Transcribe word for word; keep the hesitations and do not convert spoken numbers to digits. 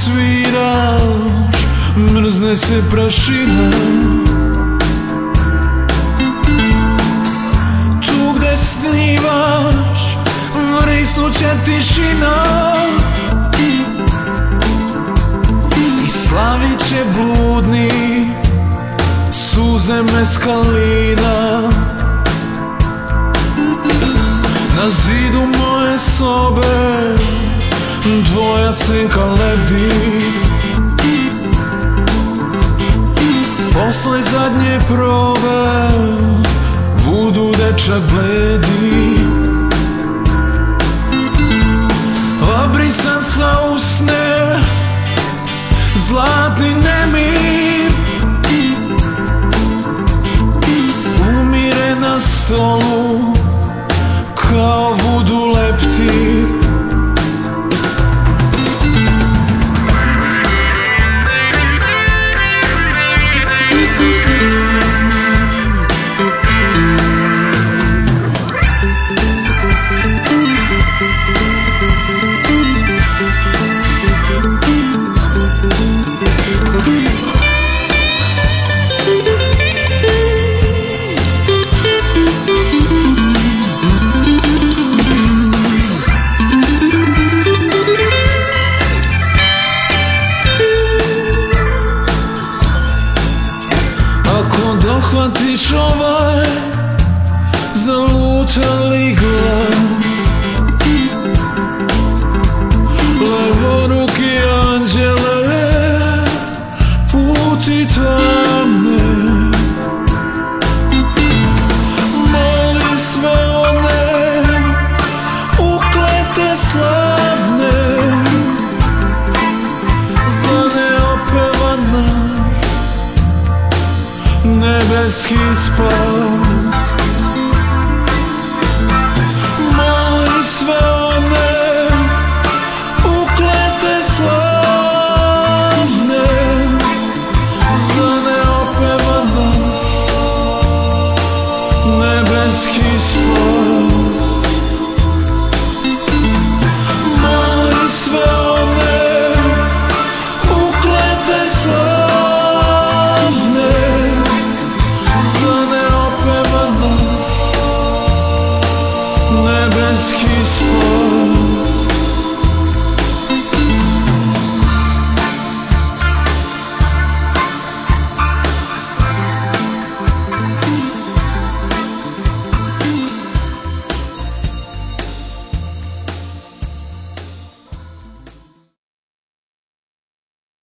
sviraš, mrzne se prašina. Tu gde snivaš, vrisnuće tišina. I slavit će bludni suze meskalina. Na zidu moje sobe tvoja senka lebdi. Posle zadnje probe vudu dečak bledi. Obrisan sa usne, zlatni nemir umire na stolu kao vudu leptir. Dohvatiš ovaj zalutali glas, levoruki anđele puti tamne. Moli sve one uklete slavne za neopevana nebeski spas. Moli sve one uklete slavne za neopevana nebeski spas. Moli sve one uklete slavne nebeski spoj.